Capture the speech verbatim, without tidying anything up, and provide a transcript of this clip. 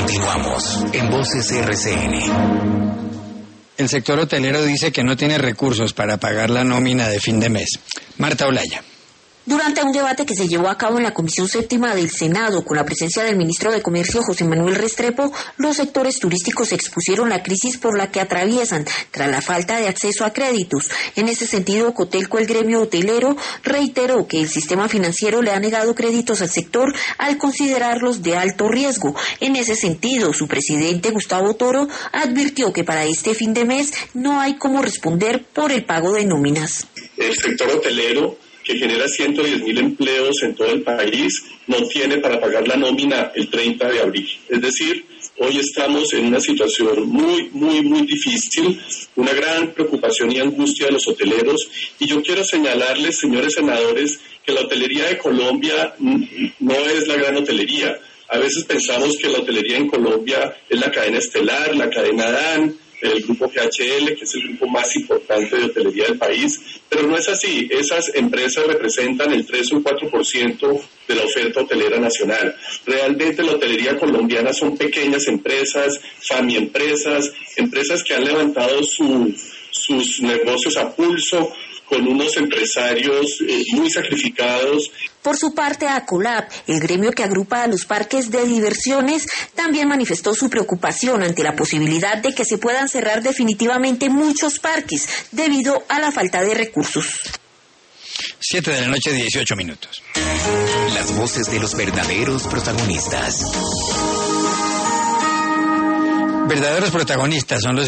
Continuamos en Voces R C N. El sector hotelero dice que no tiene recursos para pagar la nómina de fin de mes. Marta Olaya. Durante un debate que se llevó a cabo en la Comisión Séptima del Senado, con la presencia del ministro de Comercio, José Manuel Restrepo, los sectores turísticos expusieron la crisis por la que atraviesan tras la falta de acceso a créditos. En ese sentido, Cotelco, el gremio hotelero, reiteró que el sistema financiero le ha negado créditos al sector al considerarlos de alto riesgo. En ese sentido, su presidente, Gustavo Toro, advirtió que para este fin de mes no hay cómo responder por el pago de nóminas. El sector hotelero, que genera ciento diez mil empleos en todo el país, no tiene para pagar la nómina el treinta de abril. Es decir, hoy estamos en una situación muy, muy, muy difícil, una gran preocupación y angustia de los hoteleros. Y yo quiero señalarles, señores senadores, que la hotelería de Colombia no es la gran hotelería. A veces pensamos que la hotelería en Colombia es la cadena Estelar, la cadena Dan, el grupo G H L, que es el grupo más importante de hotelería del país, pero no es así. Esas empresas representan el tres o cuatro por ciento de la oferta hotelera nacional. Realmente la hotelería colombiana son pequeñas empresas, famiempresas, empresas que han levantado su, sus negocios a pulso, con unos empresarios eh, muy sacrificados. Por su parte, ACOLAP, el gremio que agrupa a los parques de diversiones, también manifestó su preocupación ante la posibilidad de que se puedan cerrar definitivamente muchos parques debido a la falta de recursos. Siete de la noche, dieciocho minutos. Las voces de los verdaderos protagonistas. Verdaderos protagonistas son los